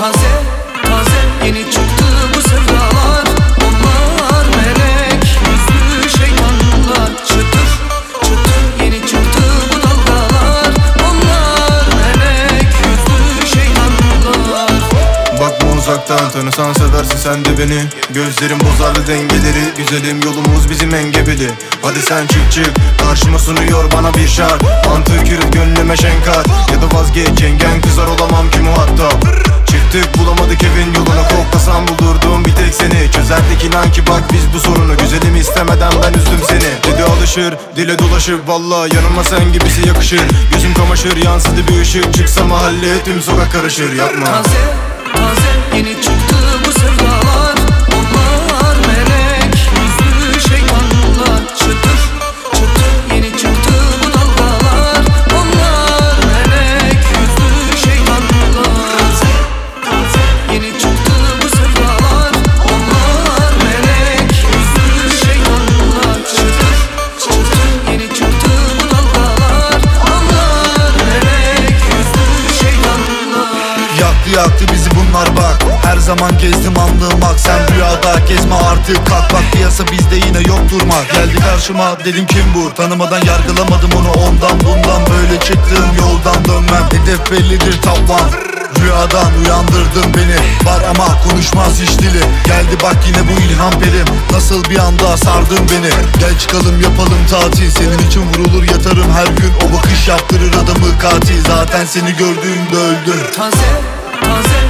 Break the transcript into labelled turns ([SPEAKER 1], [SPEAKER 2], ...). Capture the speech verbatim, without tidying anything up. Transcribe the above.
[SPEAKER 1] Taze taze yeni çıktı bu sevdalar. Onlar melek yüzlü şeytanlar. Çıtır çıtır yeni çıktı bu dalgalar. Onlar melek yüzlü şeytanlar.
[SPEAKER 2] Bakma uzaktan, tanısan seversin sen de beni. Gözlerim bozardı dengeleri, güzelim yolumuz bizim engebeli. Hadi sen çık çık, karşıma sunuyor bana bir şark. Mantık yürüt gönlüme şenkar, ya da vazgeç yengen kızar olamam ki muhatap. Çıktık bulamadık evin yolunu, koklasam bulurdum bir tek seni. Çözerdik inan ki bak biz bu sorunu, güzelim istemeden ben üzdüm seni. Dili alışır, dile dolaşıp valla yanıma sen gibisi yakışır. Gözüm kamaşır, yansıdı bir ışık, çıksa mahalle tüm sokak karışır. Yapma.
[SPEAKER 1] Taze taze yeni çıktı bu sevdalar. Onlar melek yüzlü şeytanlar. Çıtır çıtır yeni çıktı bu dalgalar. Onlar melek yüzlü şeytanlar. Taze taze yeni çıktı bu sevdalar. Onlar melek yüzlü şeytanlar. Çıtır çıtır yeni çıktı bu dalgalar. Onlar melek yüzlü şeytanlar.
[SPEAKER 3] Yaktı yaktı bizi bunlar bak. Her zaman gezdim anlığım ak. Sen rüyada gezme artık kalk. Bak piyasa bizde yine yok durmak. Geldi karşıma dedim kim bu? Tanımadan yargılamadım onu, ondan bundan böyle çıktığım yoldan dönmem. Hedef bellidir tavan. Rüyadan uyandırdın beni. Var ama konuşmaz hiç dili. Geldi bak yine bu ilham perim. Nasıl bir anda sardın beni. Gel çıkalım yapalım tatil. Senin için vurulur yatarım her gün. O bakış yaptırır adamı katil. Zaten seni gördüğümde öldüm.
[SPEAKER 1] Taze taze